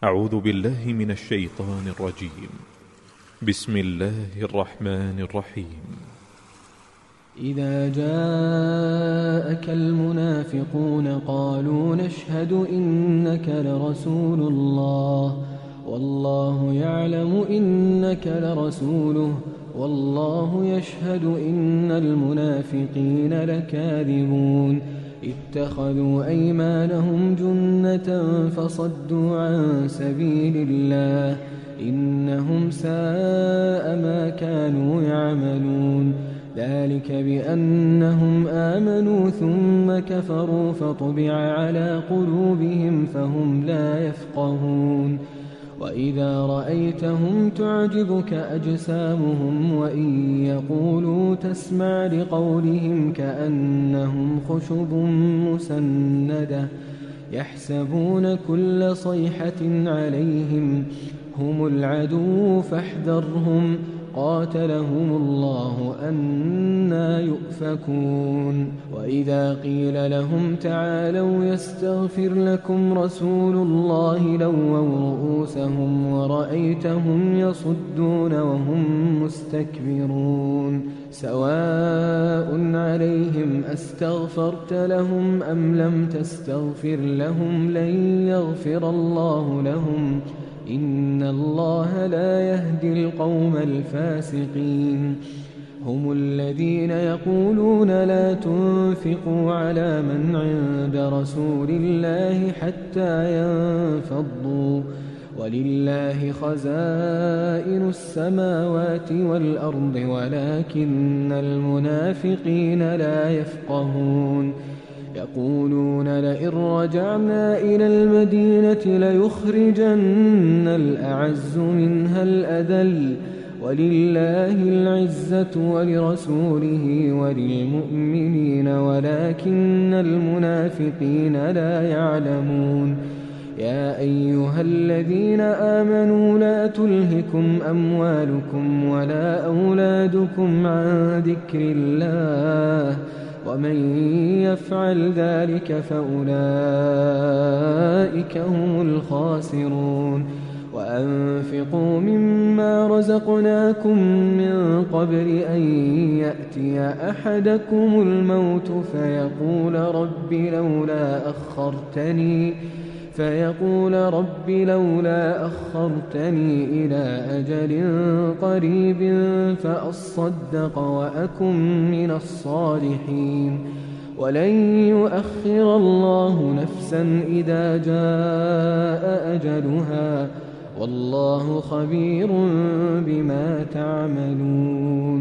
أعوذ بالله من الشيطان الرجيم. بسم الله الرحمن الرحيم. إذا جاءك المنافقون قالوا نشهد إنك لرسول الله والله يعلم إنك لرسوله والله يشهد إن المنافقين لكاذبون اتخذوا أيمانهم جنة فصدوا عن سبيل الله إنهم ساء ما كانوا يعملون ذلك بأنهم آمنوا ثم كفروا فطبع على قلوبهم فهم لا يفقهون وإذا رأيتهم تعجبك أجسامهم وإن يقولوا تسمع لقولهم كأنهم خشب مسندة يحسبون كل صيحة عليهم هم العدو فاحذرهم قاتلهم الله أنى يؤفكون وإذا قيل لهم تعالوا يستغفر لكم رسول الله لووا رؤوسهم ورأيتهم يصدون وهم مستكبرون سواء عليهم أستغفرت لهم أم لم تستغفر لهم لن يغفر الله لهم إن الله لا يهدي القوم الفاسقين هم الذين يقولون لا تنفقوا على من عند رسول الله حتى ينفضوا ولله خزائن السماوات والأرض ولكن المنافقين لا يفقهون يقولون لئن رجعنا إلى المدينة ليخرجن الأعز منها الأذل ولله العزة ولرسوله وللمؤمنين ولكن المنافقين لا يعلمون يا أيها الذين آمنوا لا تلهكم أموالكم ولا أولادكم عن ذكر الله ومن يفعل ذلك فأولئك هم الخاسرون وأنفقوا مما رزقناكم من قبل أن يأتي أحدكم الموت فيقول رب لولا أخرتني إلى أجل قريب فأصدق وأكن من الصالحين ولن يؤخر الله نفسا إذا جاء أجلها والله خبير بما تعملون